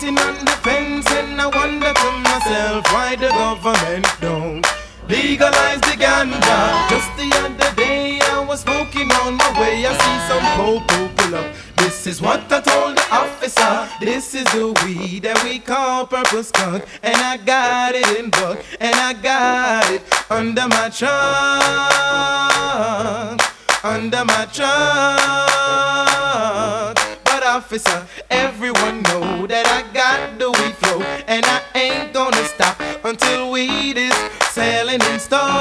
sitting on the fence and I wonder to myself why the government don't legalize the ganja. Just the other day I was smoking on my way, I see some popo pull up. This is what I told the officer. This is the weed that we call purple skunk, and I got it in bulk, and I got it under my trunk, under my trunk. But officer, everyone know that I got the weed flow, and I ain't gonna stop until weed is selling in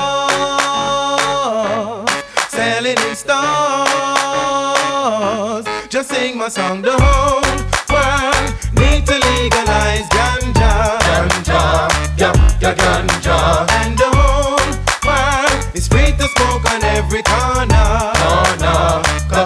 stores, selling in stores. Just sing my song, the whole world need to legalize ganja, ganja, yeah, yeah, ganja. And the whole world is free to smoke on every corner, corner,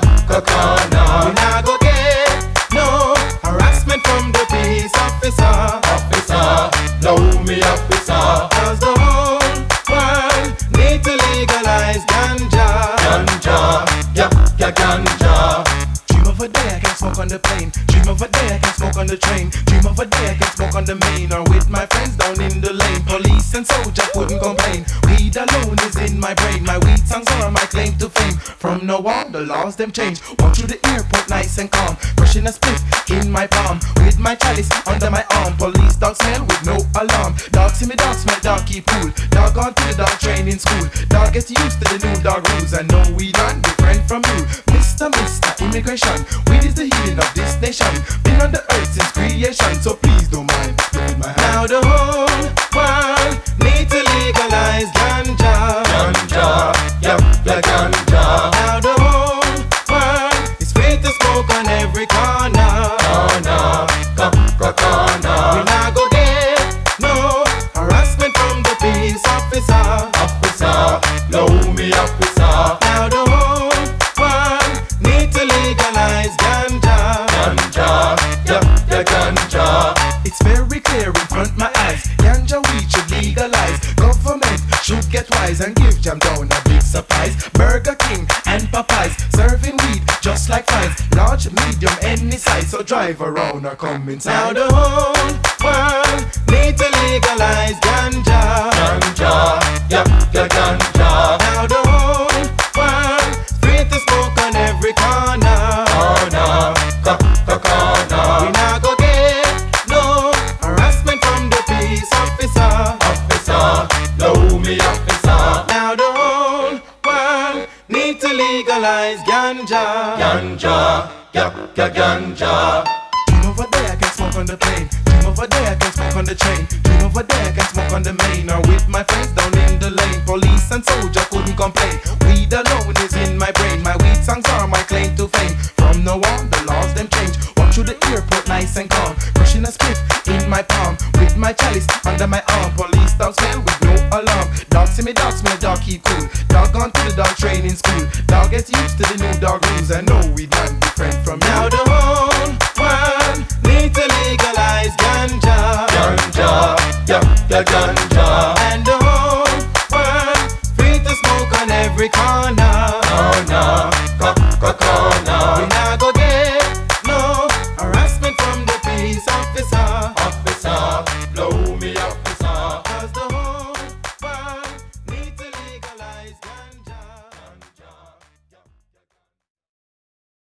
corner. We not go get no harassment from the police officer, officer, no me officer. Cause the whole world need to legalize ganja, ganja, yeah, yeah, ganja. Dream of a day I can smoke on the plane. Dream of a day I can smoke on the train. Dream of a day I can smoke on the main, or with my friends down in the lane. Police and soldier couldn't complain. Weed alone is in my brain. My weed songs are my claim to fame. From now on the laws them change. Walk through the airport nice and calm, brushing a spliff in my palm, with my chalice under my arm. Police dog smell with no alarm. Dog see me dog smell, dog keep cool. Dog gone to the dog training school. Dog gets used to the new dog rules, and know we done different from you. Mr. Immigration, weed is the healing of this nation. Been on the earth since creation, so please don't mind with my hand. Now the whole world need to legalize ganja, ganja, yeah, yeah, ganja. Now the whole world is free to smoke on every corner, corner, corner. We not go get no harassment from the police officer, officer, no me officer. Now the whole world need to legalize ganja, ganja, yeah, yeah, ganja. It's very clear in front my eyes. Ganja weed should legalize. Government should get wise and give jam down a big surprise. Burger King and Popeyes serving weed just like fries. Large, medium, any size. So drive around or come inside. Now the whole world need to legalize ganja, ganja, yeah, yeah, ganja. Now the whole world free to smoke on every corner, corner, corner. We not go get no harassment from the police officer, officer, no me officer. Now the whole world need to legalize ganja, ganja, yeah, yeah, ganja. Dream of a day I can smoke on the plane. Dream of a day I can smoke on the train. Dream of a day I can smoke on the main, or with my friends down in the lane. Police and soldier couldn't complain. Weed alone is in my brain. My weed songs are my claim to fame. From now on the laws them change. Walk through the airport nice and calm, brushing a spliff in my palm, with my chalice under my arm. Police dog smell with no alarm. Dog see me dog smell, dog keep cool. Dog gone to the dog training school. Dog gets used to the new dog rules, and know we done